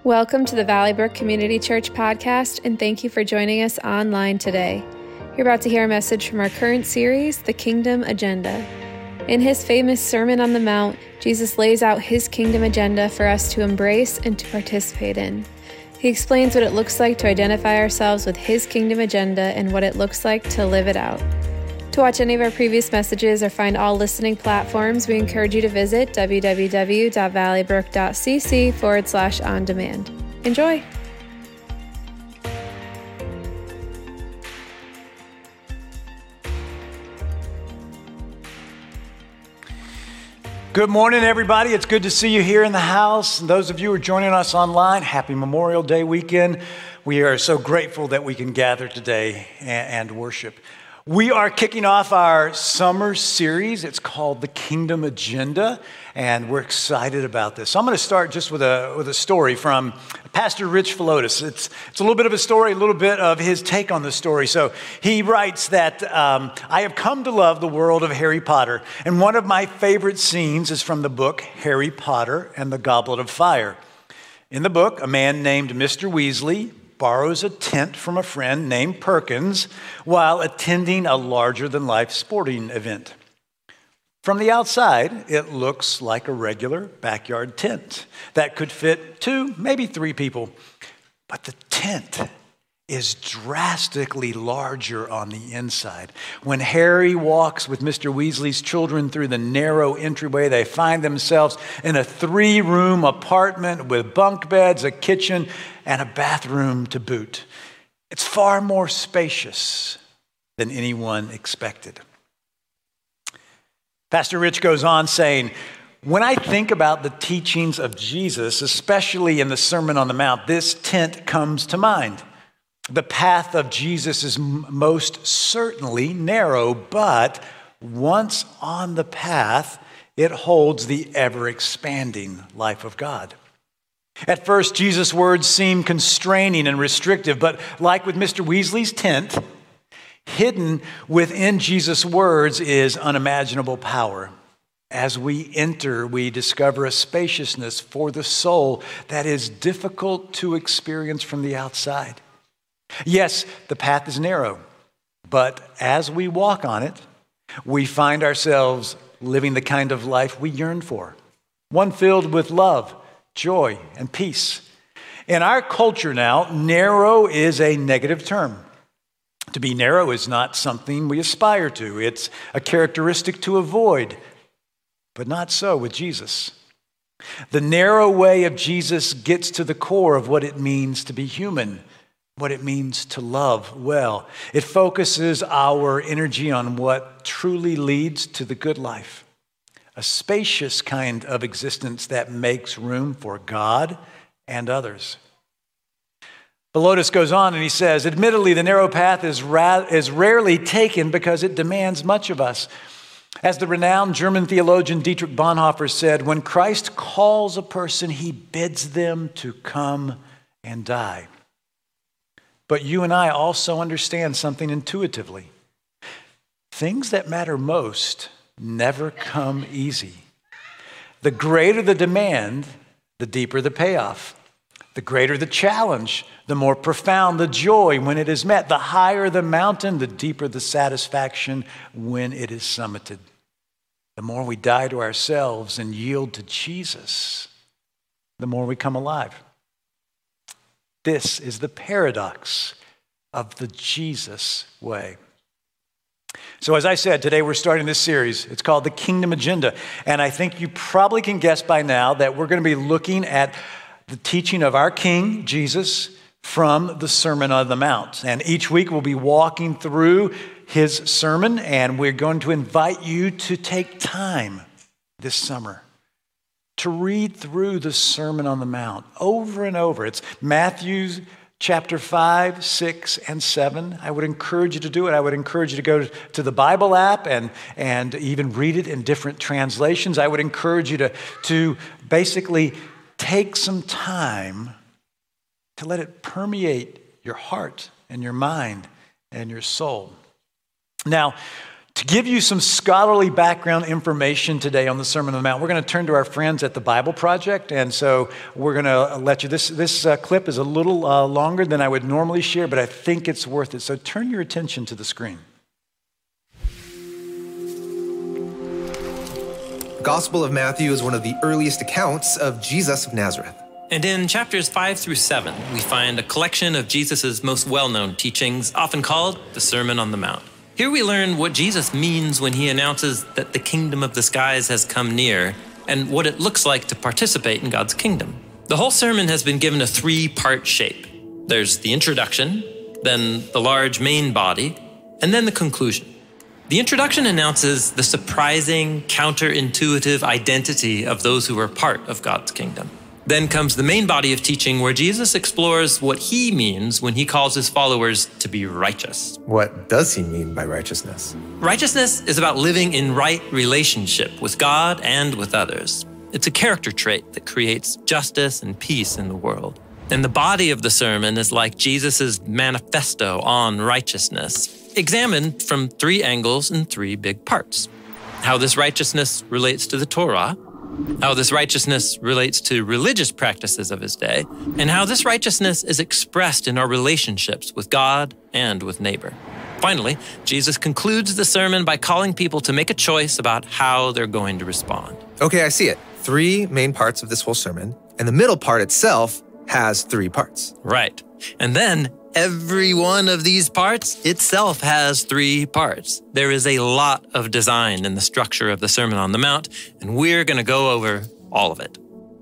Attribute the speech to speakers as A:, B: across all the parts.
A: Welcome to the Valley Brook Community Church podcast, and thank you for joining us online today. You're about to hear a message from our current series, The Kingdom Agenda. In his famous Sermon on the Mount, Jesus lays out his kingdom agenda for us to embrace and to participate in. He explains what it looks like to identify ourselves with his kingdom agenda and what it looks like to live it out. To watch any of our previous messages or find all listening platforms, we encourage you to visit www.valleybrook.cc/on-demand. Enjoy!
B: Good morning, everybody. It's good to see you here in the house. And those of you who are joining us online, happy Memorial Day weekend. We are so grateful that we can gather today and worship. We are kicking off our summer series. It's called The Kingdom Agenda, and we're excited about this. So I'm going to start just with a story from Pastor Rich Philotis. It's a little bit of a story, a little bit of his take on the story. So he writes that, I have come to love the world of Harry Potter, and one of my favorite scenes is from the book Harry Potter and the Goblet of Fire. In the book, a man named Mr. Weasley borrows a tent from a friend named Perkins while attending a larger-than-life sporting event. From the outside, it looks like a regular backyard tent that could fit 2, maybe 3 people. But the tent is drastically larger on the inside. When Harry walks with Mr. Weasley's children through the narrow entryway, they find themselves in a 3-room apartment with bunk beds, a kitchen, and a bathroom to boot. It's far more spacious than anyone expected. Pastor Rich goes on saying, when I think about the teachings of Jesus, especially in the Sermon on the Mount, this tent comes to mind. The path of Jesus is most certainly narrow, but once on the path, it holds the ever-expanding life of God. At first, Jesus' words seem constraining and restrictive, but like with Mr. Weasley's tent, hidden within Jesus' words is unimaginable power. As we enter, we discover a spaciousness for the soul that is difficult to experience from the outside. Yes, the path is narrow, but as we walk on it, we find ourselves living the kind of life we yearn for, one filled with love, joy, and peace. In our culture now, narrow is a negative term. To be narrow is not something we aspire to. It's a characteristic to avoid, but not so with Jesus. The narrow way of Jesus gets to the core of what it means to be human, what it means to love well. It focuses our energy on what truly leads to the good life, a spacious kind of existence that makes room for God and others. Philotis goes on and he says, admittedly, the narrow path is rarely taken because it demands much of us. As the renowned German theologian Dietrich Bonhoeffer said, when Christ calls a person, he bids them to come and die. But you and I also understand something intuitively. Things that matter most never come easy. The greater the demand, the deeper the payoff. The greater the challenge, the more profound the joy when it is met. The higher the mountain, the deeper the satisfaction when it is summited. The more we die to ourselves and yield to Jesus, the more we come alive. This is the paradox of the Jesus way. So as I said, today we're starting this series. It's called The Kingdom Agenda. And I think you probably can guess by now that we're going to be looking at the teaching of our King, Jesus, from the Sermon on the Mount. And each week we'll be walking through his sermon, and we're going to invite you to take time this summer to read through the Sermon on the Mount over and over. It's Matthew chapter 5, 6, and 7. I would encourage you to do it. I would encourage you to go to the Bible app and even read it in different translations. I would encourage you to basically take some time to let it permeate your heart and your mind and your soul. Now, To give you some scholarly background information today on the Sermon on the Mount, we're going to turn to our friends at the Bible Project. And so we're going to let you, this clip is a little longer than I would normally share, but I think it's worth it. So turn your attention to the screen.
C: The Gospel of Matthew is one of the earliest accounts of Jesus of Nazareth.
D: And in chapters 5 through 7, we find a collection of Jesus' most well-known teachings, often called the Sermon on the Mount. Here we learn what Jesus means when he announces that the kingdom of the skies has come near and what it looks like to participate in God's kingdom. The whole sermon has been given a three-part shape. There's the introduction, then the large main body, and then the conclusion. The introduction announces the surprising, counterintuitive identity of those who are part of God's kingdom. Then comes the main body of teaching where Jesus explores what he means when he calls his followers to be righteous.
C: What does he mean by righteousness?
D: Righteousness is about living in right relationship with God and with others. It's a character trait that creates justice and peace in the world. And the body of the sermon is like Jesus' manifesto on righteousness, examined from three angles in three big parts. How this righteousness relates to the Torah, how this righteousness relates to religious practices of his day, and how this righteousness is expressed in our relationships with God and with neighbor. Finally, Jesus concludes the sermon by calling people to make a choice about how they're going to respond.
C: Okay, I see it. Three main parts of this whole sermon, and the middle part itself has three parts.
D: Right. And then every one of these parts itself has three parts. There is a lot of design in the structure of the Sermon on the Mount, and we're going to go over all of it.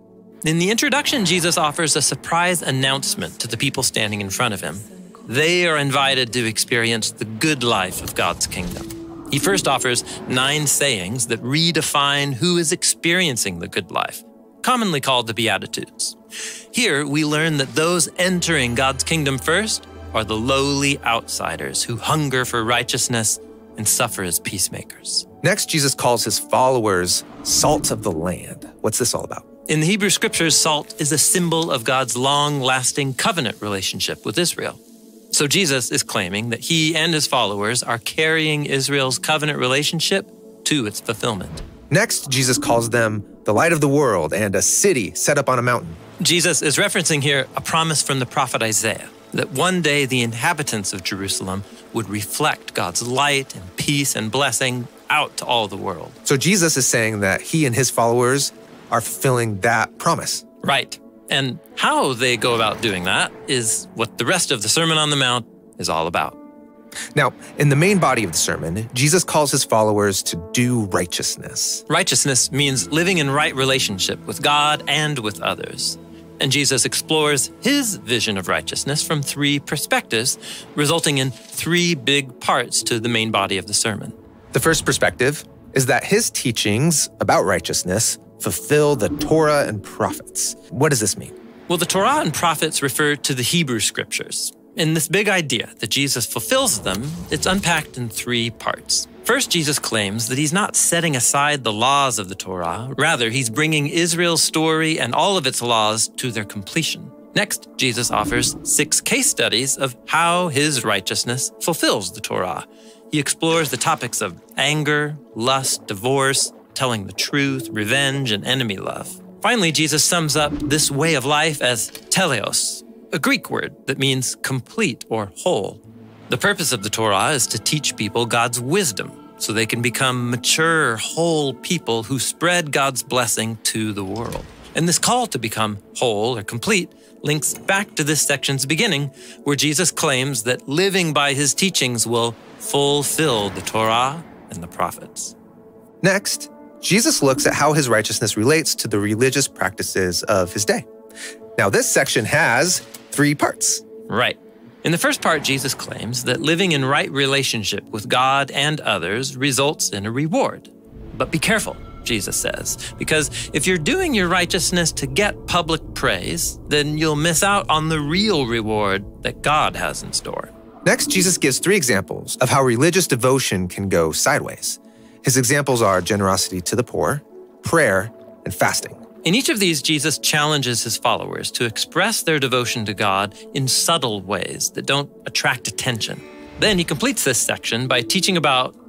D: In the introduction, Jesus offers a surprise announcement to the people standing in front of him. They are invited to experience the good life of God's kingdom. He first offers 9 sayings that redefine who is experiencing the good life, commonly called the Beatitudes. Here, we learn that those entering God's kingdom first are the lowly outsiders who hunger for righteousness and suffer as peacemakers.
C: Next, Jesus calls his followers salt of the land. What's this all about?
D: In the Hebrew scriptures, salt is a symbol of God's long-lasting covenant relationship with Israel. So Jesus is claiming that he and his followers are carrying Israel's covenant relationship to its fulfillment.
C: Next, Jesus calls them the light of the world and a city set up on a mountain.
D: Jesus is referencing here a promise from the prophet Isaiah that one day the inhabitants of Jerusalem would reflect God's light and peace and blessing out to all the world.
C: So Jesus is saying that he and his followers are fulfilling that promise.
D: Right. And how they go about doing that is what the rest of the Sermon on the Mount is all about.
C: Now, in the main body of the sermon, Jesus calls his followers to do righteousness.
D: Righteousness means living in right relationship with God and with others. And Jesus explores his vision of righteousness from 3 perspectives, resulting in 3 big parts to the main body of the sermon.
C: The first perspective is that his teachings about righteousness fulfill the Torah and prophets. What does this mean?
D: Well, the Torah and prophets refer to the Hebrew scriptures. In this big idea that Jesus fulfills them, it's unpacked in 3 parts. First, Jesus claims that he's not setting aside the laws of the Torah. Rather, he's bringing Israel's story and all of its laws to their completion. Next, Jesus offers 6 case studies of how his righteousness fulfills the Torah. He explores the topics of anger, lust, divorce, telling the truth, revenge, and enemy love. Finally, Jesus sums up this way of life as teleos, a Greek word that means complete or whole. The purpose of the Torah is to teach people God's wisdom so they can become mature, whole people who spread God's blessing to the world. And this call to become whole or complete links back to this section's beginning, where Jesus claims that living by his teachings will fulfill the Torah and the prophets.
C: Next, Jesus looks at how his righteousness relates to the religious practices of his day. Now, this section has 3 parts.
D: Right. In the first part, Jesus claims that living in right relationship with God and others results in a reward. But be careful, Jesus says, because if you're doing your righteousness to get public praise, then you'll miss out on the real reward that God has in store.
C: Next, Jesus gives 3 examples of how religious devotion can go sideways. His examples are generosity to the poor, prayer, and fasting.
D: In each of these, Jesus challenges his followers to express their devotion to God in subtle ways that don't attract attention. Then he completes this section by teaching about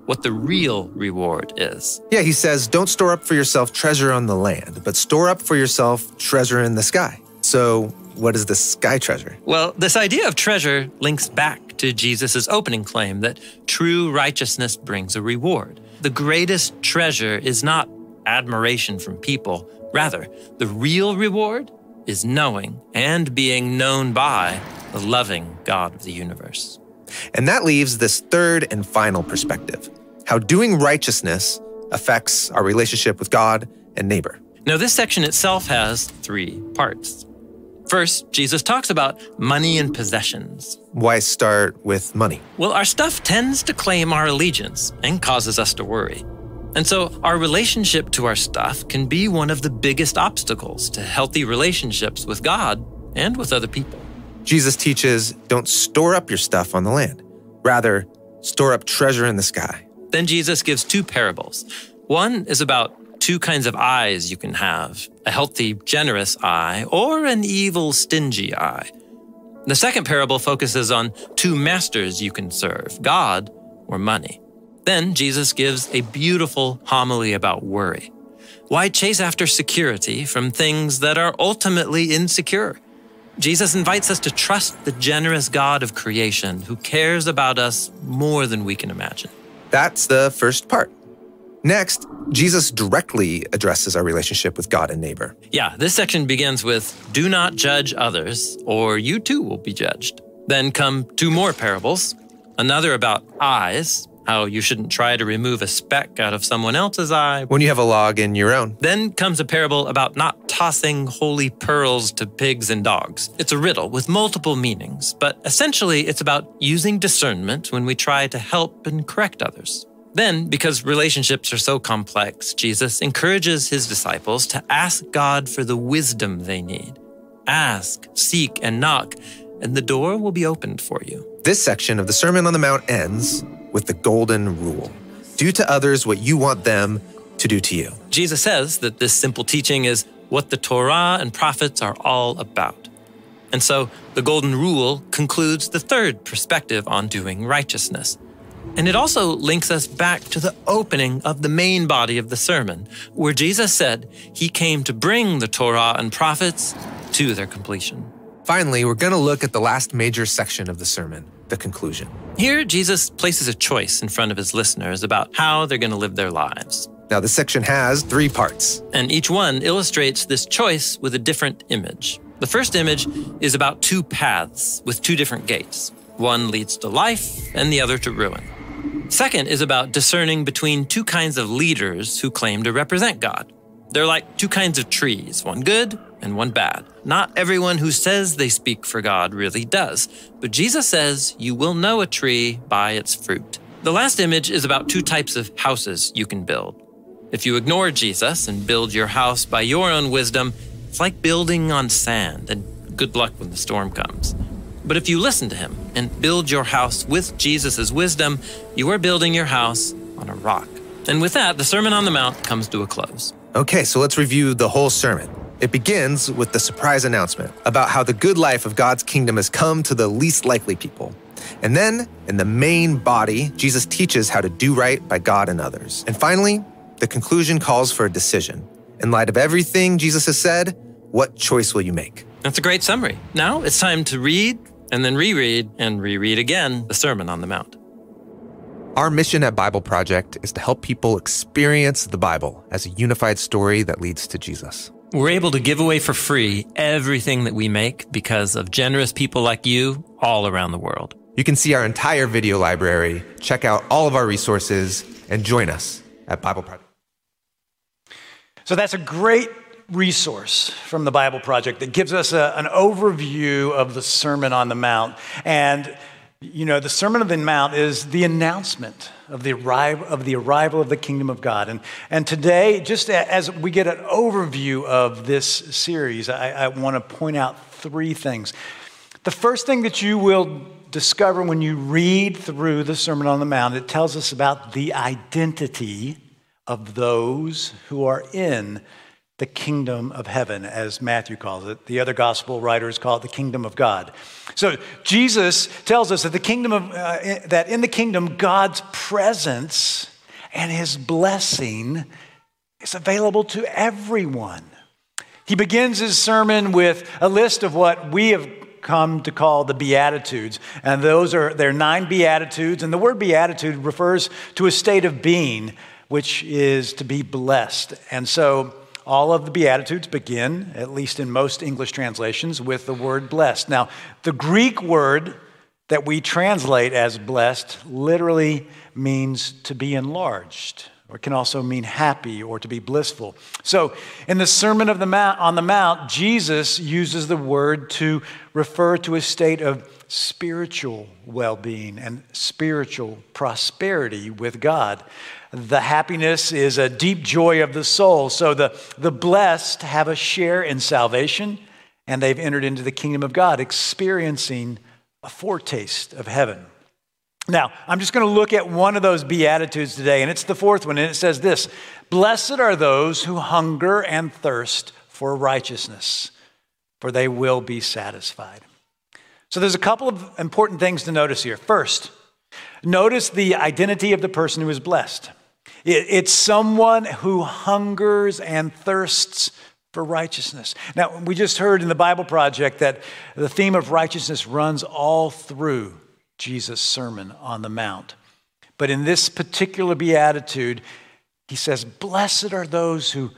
D: what the real reward is.
C: Yeah, he says, don't store up for yourself treasure on the land, but store up for yourself treasure in the sky. So what is the sky treasure?
D: Well, this idea of treasure links back to Jesus' opening claim that true righteousness brings a reward. The greatest treasure is not admiration from people. Rather, the real reward is knowing and being known by the loving God of the universe.
C: And that leaves this third and final perspective, how doing righteousness affects our relationship with God and neighbor.
D: Now, this section itself has 3 parts. First, Jesus talks about money and possessions.
C: Why start with money?
D: Well, our stuff tends to claim our allegiance and causes us to worry. And so our relationship to our stuff can be one of the biggest obstacles to healthy relationships with God and with other people.
C: Jesus teaches, don't store up your stuff on the land. Rather, store up treasure in the sky.
D: Then Jesus gives 2 parables. One is about 2 kinds of eyes you can have, a healthy, generous eye or an evil, stingy eye. The second parable focuses on 2 masters you can serve, God or money. Then Jesus gives a beautiful homily about worry. Why chase after security from things that are ultimately insecure? Jesus invites us to trust the generous God of creation who cares about us more than we can imagine.
C: That's the first part. Next, Jesus directly addresses our relationship with God and neighbor.
D: Yeah, this section begins with, do not judge others, or you too will be judged. Then come 2 more parables, another about eyes, how you shouldn't try to remove a speck out of someone else's eye
C: when you have a log in your own.
D: Then comes a parable about not tossing holy pearls to pigs and dogs. It's a riddle with multiple meanings, but essentially it's about using discernment when we try to help and correct others. Then, because relationships are so complex, Jesus encourages his disciples to ask God for the wisdom they need. Ask, seek, and knock, and the door will be opened for you.
C: This section of the Sermon on the Mount ends with the golden rule. Do to others what you want them to do to you.
D: Jesus says that this simple teaching is what the Torah and prophets are all about. And so the golden rule concludes the third perspective on doing righteousness. And it also links us back to the opening of the main body of the sermon, where Jesus said he came to bring the Torah and prophets to their completion.
C: Finally, we're going to look at the last major section of the sermon, the conclusion.
D: Here, Jesus places a choice in front of his listeners about how they're going to live their lives.
C: Now, this section has 3 parts.
D: And each one illustrates this choice with a different image. The first image is about 2 paths with 2 different gates. One leads to life and the other to ruin. Second is about discerning between 2 kinds of leaders who claim to represent God. They're like 2 kinds of trees, one good and one bad. Not everyone who says they speak for God really does, but Jesus says you will know a tree by its fruit. The last image is about 2 types of houses you can build. If you ignore Jesus and build your house by your own wisdom, it's like building on sand, and good luck when the storm comes. But if you listen to him and build your house with Jesus' wisdom, you are building your house on a rock. And with that, the Sermon on the Mount comes to a close.
C: Okay, so let's review the whole sermon. It begins with the surprise announcement about how the good life of God's kingdom has come to the least likely people. And then, in the main body, Jesus teaches how to do right by God and others. And finally, the conclusion calls for a decision. In light of everything Jesus has said, what choice will you make?
D: That's a great summary. Now it's time to read and then reread and reread again the Sermon on the Mount.
C: Our mission at Bible Project is to help people experience the Bible as a unified story that leads to Jesus.
D: We're able to give away for free everything that we make because of generous people like you all around the world.
C: You can see our entire video library, check out all of our resources, and join us at Bible Project.
B: So that's a great resource from the Bible Project that gives us an overview of the Sermon on the Mount. And, you know, the Sermon on the Mount is the announcement of the arrival of the kingdom of God. And today, just as we get an overview of this series, I want to point out 3 things. The first thing that you will discover when you read through the Sermon on the Mount, it tells us about the identity of those who are in the kingdom of heaven, as Matthew calls it. The other gospel writers call it the kingdom of God. So Jesus tells us that that in the kingdom, God's presence and his blessing is available to everyone. He begins his sermon with a list of what we have come to call the Beatitudes. And there are 9 Beatitudes. And the word beatitude refers to a state of being, which is to be blessed. And so all of the Beatitudes begin, at least in most English translations, with the word blessed. Now, the Greek word that we translate as blessed literally means to be enlarged, or it can also mean happy or to be blissful. So in the Sermon on the Mount, Jesus uses the word to refer to a state of spiritual well-being and spiritual prosperity with God. The happiness is a deep joy of the soul. So the blessed have a share in salvation, and they've entered into the kingdom of God, experiencing a foretaste of heaven. Now, I'm just going to look at one of those Beatitudes today, and it's the 4th one, and it says this: "Blessed are those who hunger and thirst for righteousness, for they will be satisfied." So there's a couple of important things to notice here. First, notice the identity of the person who is blessed. It's someone who hungers and thirsts for righteousness. Now, we just heard in the Bible Project that the theme of righteousness runs all through Jesus' Sermon on the Mount. But in this particular beatitude, he says, blessed are those who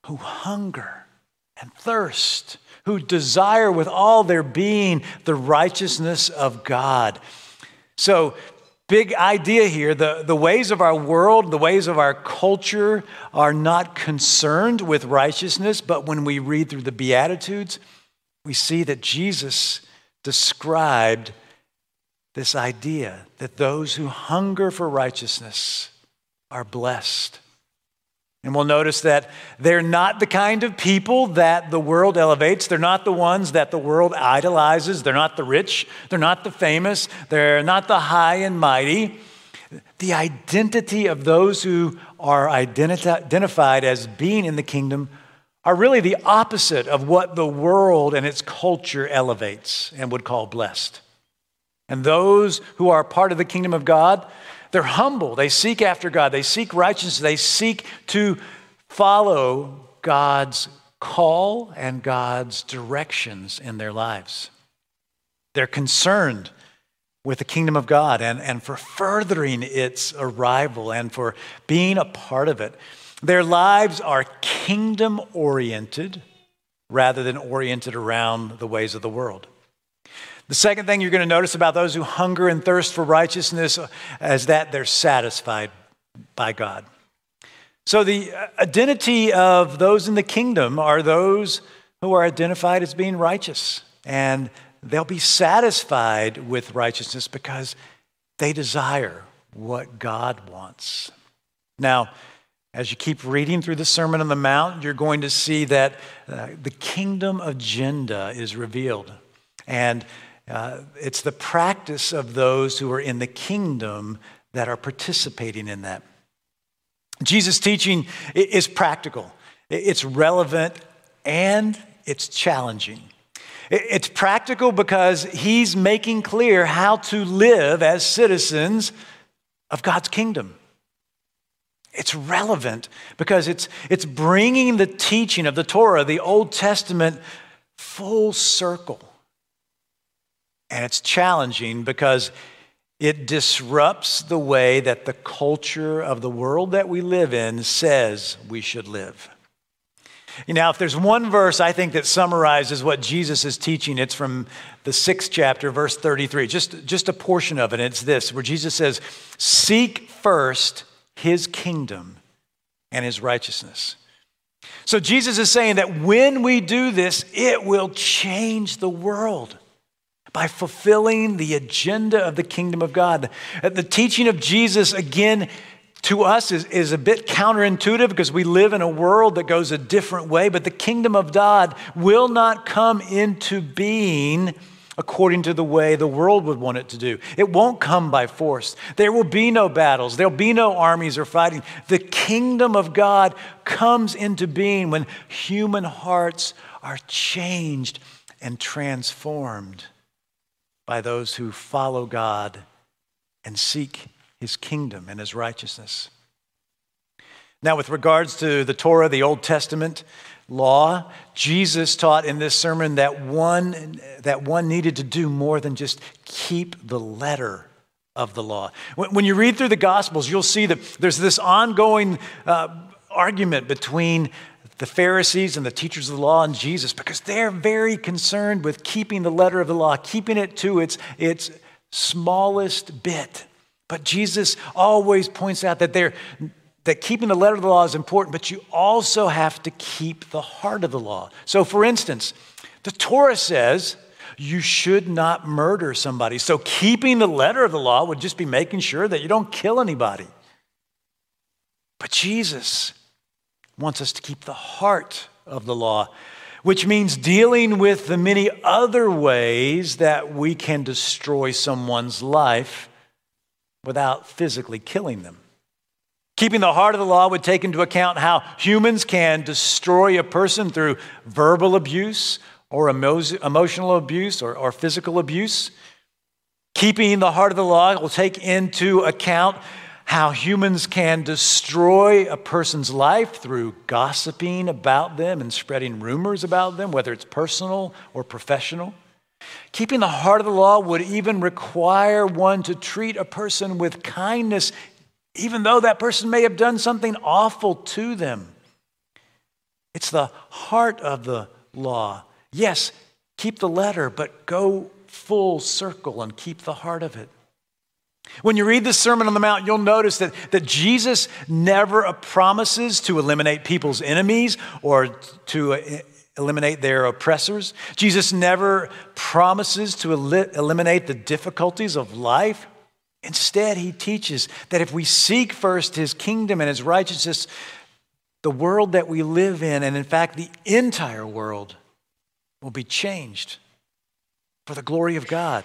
B: hunger and thirst, who desire with all their being the righteousness of God. So, big idea here, the ways of our world, the ways of our culture are not concerned with righteousness, but when we read through the Beatitudes, we see that Jesus described this idea that those who hunger for righteousness are blessed. And we'll notice that they're not the kind of people that the world elevates. They're not the ones that the world idolizes. They're not the rich. They're not the famous. They're not the high and mighty. The identity of those who are identified as being in the kingdom are really the opposite of what the world and its culture elevates and would call blessed. And those who are part of the kingdom of God, they're humble. They seek after God. They seek righteousness. They seek to follow God's call and God's directions in their lives. They're concerned with the kingdom of God and for furthering its arrival and for being a part of it. Their lives are kingdom-oriented rather than oriented around the ways of the world. The second thing you're going to notice about those who hunger and thirst for righteousness is that they're satisfied by God. So the identity of those in the kingdom are those who are identified as being righteous. And they'll be satisfied with righteousness because they desire what God wants. Now, as you keep reading through the Sermon on the Mount, you're going to see that the kingdom agenda is revealed. And it's the practice of those who are in the kingdom that are participating in that. Jesus' teaching is practical, it's relevant, and it's challenging. It's practical because he's making clear how to live as citizens of God's kingdom. It's relevant because it's bringing the teaching of the Torah, the Old Testament, full circle. And it's challenging because it disrupts the way that the culture of the world that we live in says we should live. Now, if there's one verse I think that summarizes what Jesus is teaching, it's from the 6th chapter, verse 33, just a portion of it. It's this, where Jesus says, seek first his kingdom and his righteousness. So Jesus is saying that when we do this, it will change the world. By fulfilling the agenda of the kingdom of God. The teaching of Jesus, again, to us is a bit counterintuitive because we live in a world that goes a different way, but the kingdom of God will not come into being according to the way the world would want it to do. It won't come by force. There will be no battles. There'll be no armies or fighting. The kingdom of God comes into being when human hearts are changed and transformed by those who follow God and seek his kingdom and his righteousness. Now, with regards to the Torah, the Old Testament law, Jesus taught in this sermon that one needed to do more than just keep the letter of the law. When you read through the Gospels, you'll see that there's this ongoing argument between the Pharisees and the teachers of the law and Jesus, because they're very concerned with keeping the letter of the law, keeping it to its smallest bit. But Jesus always points out that keeping the letter of the law is important, but you also have to keep the heart of the law. So for instance, the Torah says you should not murder somebody. So keeping the letter of the law would just be making sure that you don't kill anybody. But Jesus wants us to keep the heart of the law, which means dealing with the many other ways that we can destroy someone's life without physically killing them. Keeping the heart of the law would take into account how humans can destroy a person through verbal abuse or emotional abuse or physical abuse. Keeping the heart of the law will take into account how humans can destroy a person's life through gossiping about them and spreading rumors about them, whether it's personal or professional. Keeping the heart of the law would even require one to treat a person with kindness, even though that person may have done something awful to them. It's the heart of the law. Yes, keep the letter, but go full circle and keep the heart of it. When you read the Sermon on the Mount, you'll notice that Jesus never promises to eliminate people's enemies or to eliminate their oppressors. Jesus never promises to eliminate the difficulties of life. Instead, he teaches that if we seek first his kingdom and his righteousness, the world that we live in, and in fact, the entire world, will be changed for the glory of God.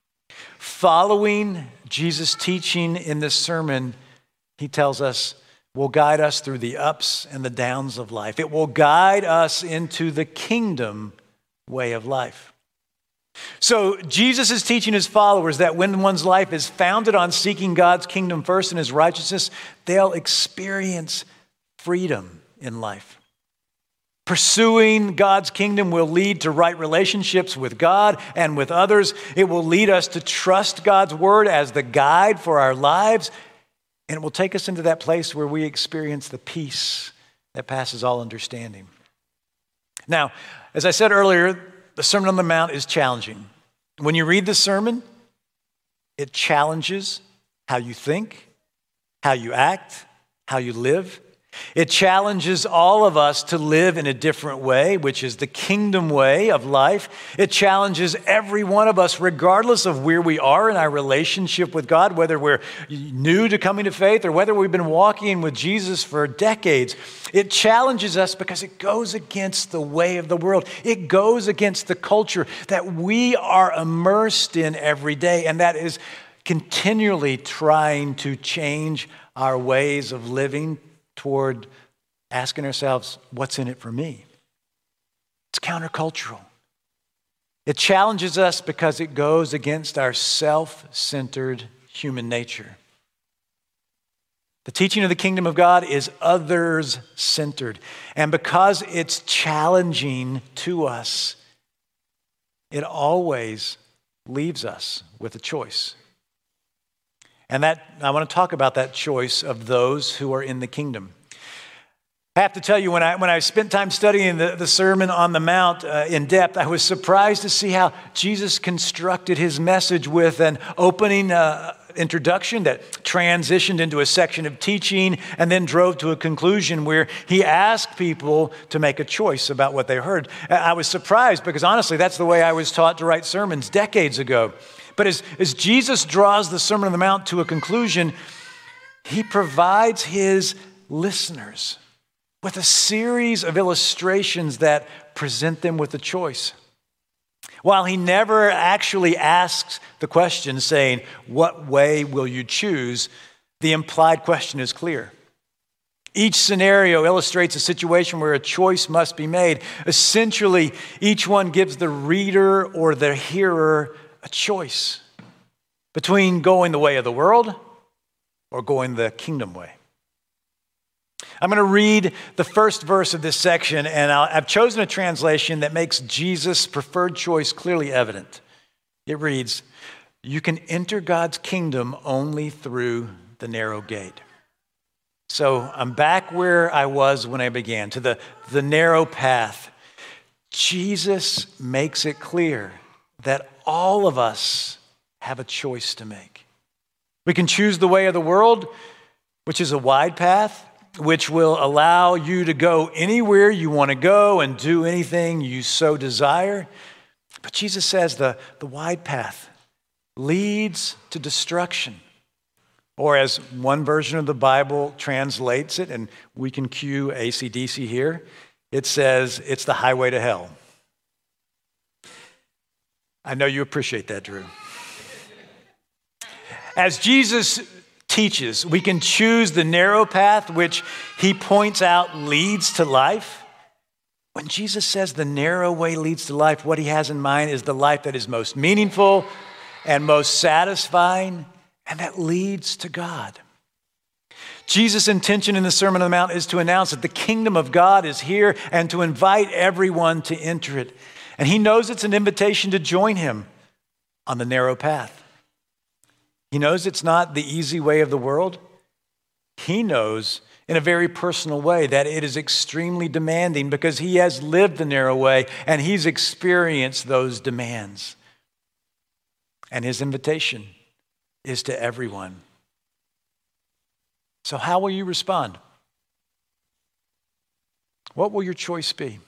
B: Following Jesus' teaching in this sermon, he tells us, will guide us through the ups and the downs of life. It will guide us into the kingdom way of life. So Jesus is teaching his followers that when one's life is founded on seeking God's kingdom first and his righteousness, they'll experience freedom in life. Pursuing God's kingdom will lead to right relationships with God and with others. It will lead us to trust God's word as the guide for our lives. And it will take us into that place where we experience the peace that passes all understanding. Now, as I said earlier, the Sermon on the Mount is challenging. When you read the sermon, it challenges how you think, how you act, how you live. It challenges all of us to live in a different way, which is the kingdom way of life. It challenges every one of us, regardless of where we are in our relationship with God, whether we're new to coming to faith or whether we've been walking with Jesus for decades. It challenges us because it goes against the way of the world. It goes against the culture that we are immersed in every day, and that is continually trying to change our ways of living toward asking ourselves, what's in it for me? It's countercultural. It challenges us because it goes against our self-centered human nature. The teaching of the kingdom of God is others-centered. And because it's challenging to us, it always leaves us with a choice. And I want to talk about that choice of those who are in the kingdom. I have to tell you, when I spent time studying the Sermon on the Mount in depth, I was surprised to see how Jesus constructed his message with an opening introduction that transitioned into a section of teaching and then drove to a conclusion where he asked people to make a choice about what they heard. I was surprised because honestly, that's the way I was taught to write sermons decades ago. But as Jesus draws the Sermon on the Mount to a conclusion, he provides his listeners with a series of illustrations that present them with a choice. While he never actually asks the question saying, what way will you choose? The implied question is clear. Each scenario illustrates a situation where a choice must be made. Essentially, each one gives the reader or the hearer a choice between going the way of the world or going the kingdom way. I'm going to read the first verse of this section, and I've chosen a translation that makes Jesus' preferred choice clearly evident. It reads, "You can enter God's kingdom only through the narrow gate." So I'm back where I was when I began, to the narrow path. Jesus makes it clear that all of us have a choice to make. We can choose the way of the world, which is a wide path, which will allow you to go anywhere you want to go and do anything you so desire. But Jesus says the wide path leads to destruction. Or as one version of the Bible translates it, and we can cue AC/DC here, it says it's the highway to hell. I know you appreciate that, Drew. As Jesus teaches, we can choose the narrow path, which he points out leads to life. When Jesus says the narrow way leads to life, what he has in mind is the life that is most meaningful and most satisfying, and that leads to God. Jesus' intention in the Sermon on the Mount is to announce that the kingdom of God is here and to invite everyone to enter it. And he knows it's an invitation to join him on the narrow path. He knows it's not the easy way of the world. He knows in a very personal way that it is extremely demanding because he has lived the narrow way and he's experienced those demands. And his invitation is to everyone. So how will you respond? What will your choice be?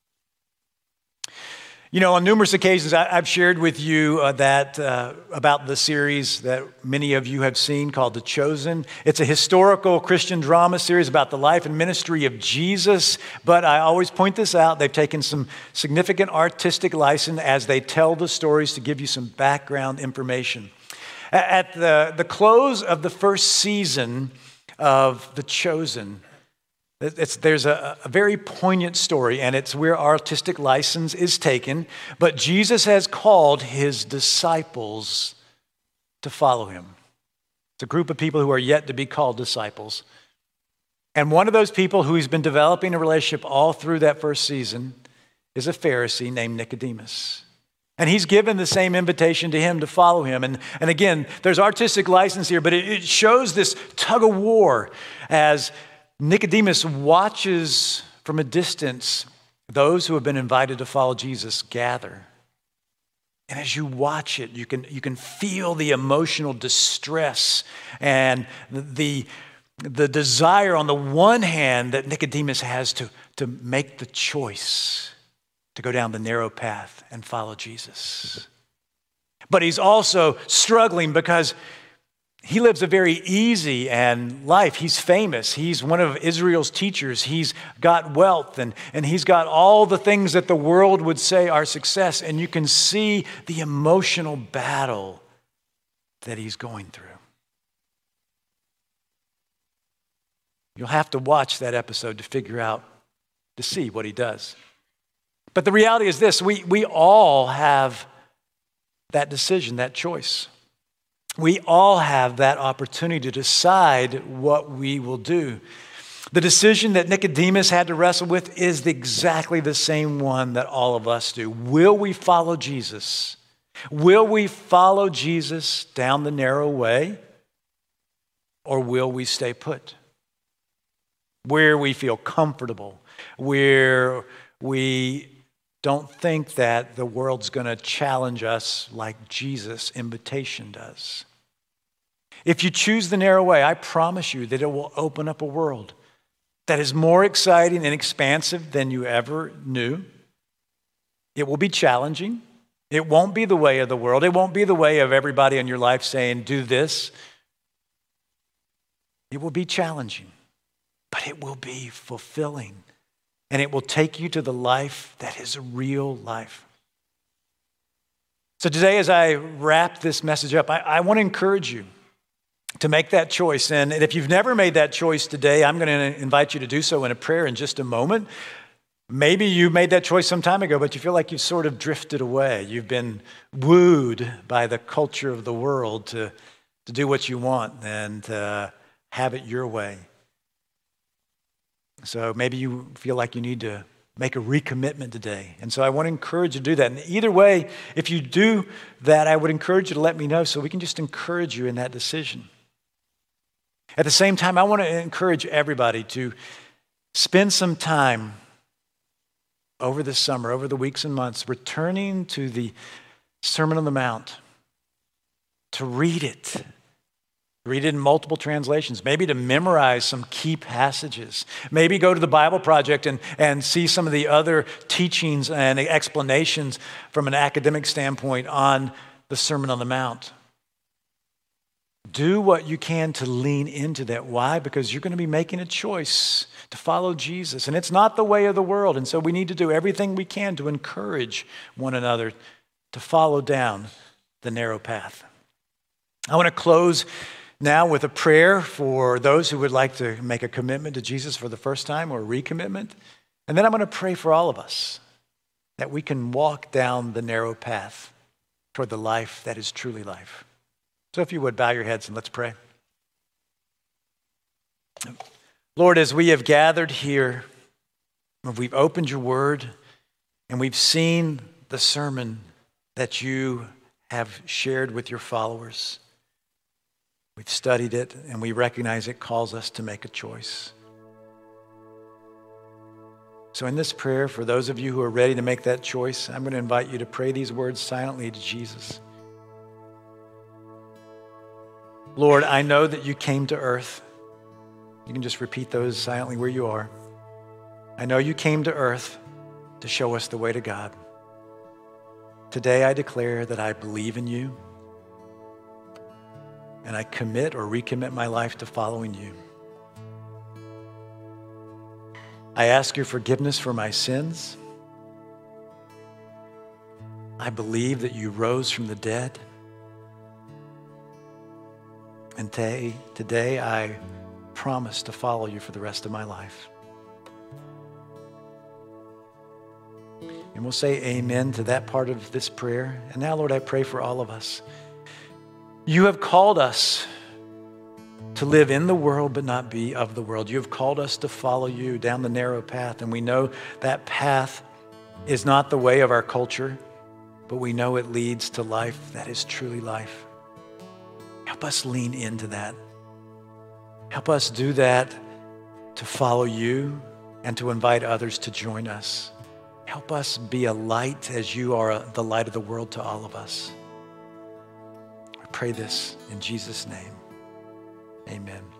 B: You know, on numerous occasions, I've shared with you about the series that many of you have seen called The Chosen. It's a historical Christian drama series about the life and ministry of Jesus. But I always point this out. They've taken some significant artistic license as they tell the stories to give you some background information. At the close of the first season of The Chosen, there's a very poignant story, and it's where artistic license is taken. But Jesus has called his disciples to follow him. It's a group of people who are yet to be called disciples. And one of those people who he's been developing a relationship all through that first season is a Pharisee named Nicodemus. And he's given the same invitation to him to follow him. And again, there's artistic license here, but it shows this tug of war as Nicodemus watches from a distance those who have been invited to follow Jesus gather. And as you watch it, you can feel the emotional distress and the desire on the one hand that Nicodemus has to make the choice to go down the narrow path and follow Jesus. But he's also struggling because he lives a very easy life. He's famous. He's one of Israel's teachers. He's got wealth and he's got all the things that the world would say are success. And you can see the emotional battle that he's going through. You'll have to watch that episode to see what he does. But the reality is this, we all have that decision, that choice. We all have that opportunity to decide what we will do. The decision that Nicodemus had to wrestle with is exactly the same one that all of us do. Will we follow Jesus? Will we follow Jesus down the narrow way? Or will we stay put? Where we feel comfortable, where we don't think that the world's going to challenge us like Jesus' invitation does. If you choose the narrow way, I promise you that it will open up a world that is more exciting and expansive than you ever knew. It will be challenging. It won't be the way of the world. It won't be the way of everybody in your life saying, do this. It will be challenging, but it will be fulfilling. And it will take you to the life that is a real life. So today, as I wrap this message up, I want to encourage you to make that choice. And if you've never made that choice today, I'm going to invite you to do so in a prayer in just a moment. Maybe you made that choice some time ago, but you feel like you've sort of drifted away. You've been wooed by the culture of the world to do what you want and have it your way. So maybe you feel like you need to make a recommitment today. And so I want to encourage you to do that. And either way, if you do that, I would encourage you to let me know so we can just encourage you in that decision. At the same time, I want to encourage everybody to spend some time over the summer, over the weeks and months, returning to the Sermon on the Mount, to read it. Read it in multiple translations, maybe to memorize some key passages. Maybe go to the Bible Project and see some of the other teachings and explanations from an academic standpoint on the Sermon on the Mount. Do what you can to lean into that. Why? Because you're going to be making a choice to follow Jesus. And it's not the way of the world. And so we need to do everything we can to encourage one another to follow down the narrow path. I want to close now with a prayer for those who would like to make a commitment to Jesus for the first time or a recommitment. And then I'm going to pray for all of us that we can walk down the narrow path toward the life that is truly life. So if you would, bow your heads and let's pray. Lord, as we have gathered here, we've opened your word and we've seen the sermon that you have shared with your followers. We've studied it, and we recognize it calls us to make a choice. So in this prayer, for those of you who are ready to make that choice, I'm going to invite you to pray these words silently to Jesus. Lord, I know that you came to earth. You can just repeat those silently where you are. I know you came to earth to show us the way to God. Today I declare that I believe in you. And I commit or recommit my life to following you. I ask your forgiveness for my sins. I believe that you rose from the dead. And today I promise to follow you for the rest of my life. And we'll say amen to that part of this prayer. And now, Lord, I pray for all of us. You have called us to live in the world but not be of the world. You have called us to follow you down the narrow path. And we know that path is not the way of our culture, but we know it leads to life that is truly life. Help us lean into that. Help us do that to follow you and to invite others to join us. Help us be a light as you are the light of the world to all of us. Pray this in Jesus' name. Amen.